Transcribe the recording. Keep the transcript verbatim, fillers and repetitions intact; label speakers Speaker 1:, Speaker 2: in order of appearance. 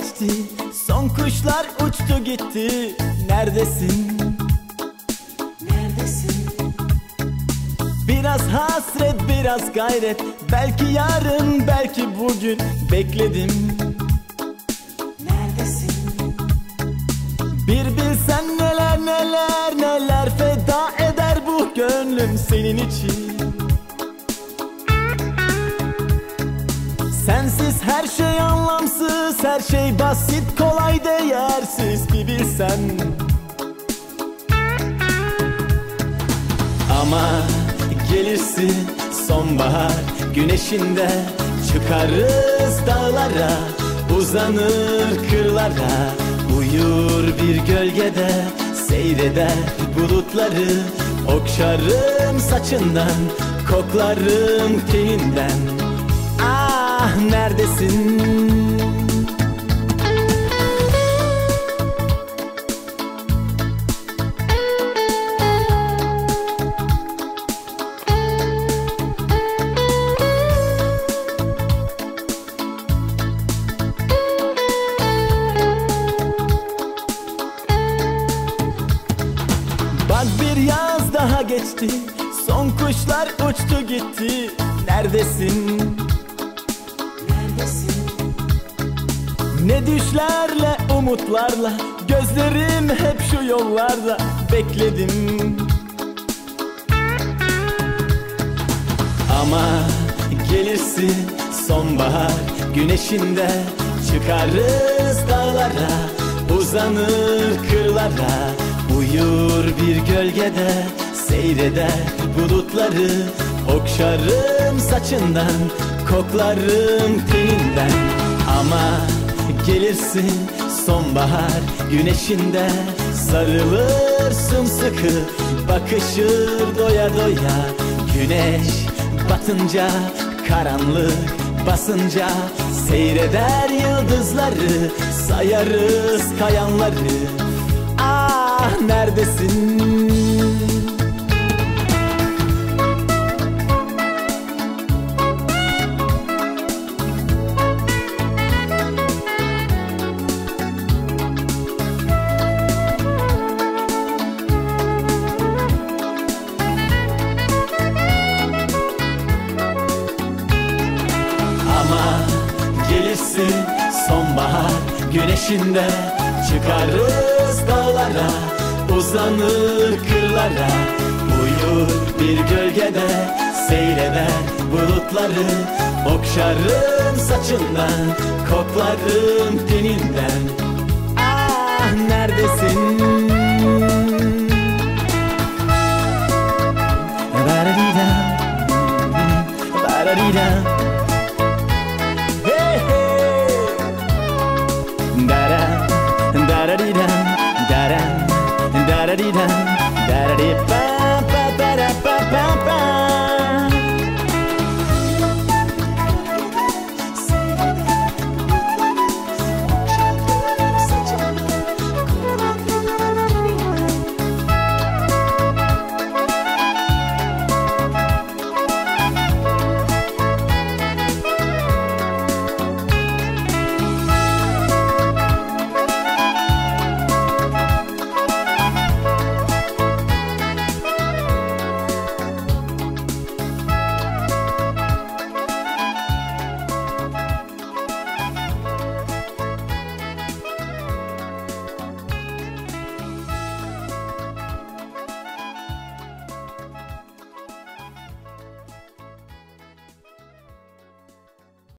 Speaker 1: geçti, son kuşlar uçtu gitti. Neredesin?
Speaker 2: Neredesin?
Speaker 1: Biraz hasret, biraz gayret. Belki yarın, belki bugün. Bekledim.
Speaker 2: Neredesin?
Speaker 1: Bir bilsen neler neler neler feda eder bu gönlüm senin için. Sensiz her şey anlamsız, her şey basit, kolay, değersiz bir bilsen. Ama gelirsin sonbahar güneşinde, çıkarız dağlara, uzanır kırlara, uyur bir gölgede, seyreder bulutları. Okşarım saçından, koklarım teninden. Ah, neredesin? Bak bir yaz daha geçti, son kuşlar uçtu gitti. Neredesin?
Speaker 2: Neredesin?
Speaker 1: Ne düşlerle, umutlarla, gözlerim hep şu yollarda. Bekledim. Ama gelirsin sonbahar güneşinde, çıkarız dağlara, uzanır kırlara, uyur bir gölgede, seyreder bulutları. Okşarım saçından, koklarım teninden. Ama gelirsin sonbahar güneşinde, sarılır sımsıkı, bakışır doya doya. Güneş batınca, karanlık basınca, seyreder yıldızları, sayarız kayanları. Ah, neredesin? Ama gelirsin sonbahar güneşinde, çıkarız dağlara, uzanır kırlara, uyur bir gölgede, seyreder bulutları. Okşarım saçından, koklarım teninden. Ah, neredesin? Ba-da-dee-da, ba-da-dee-da.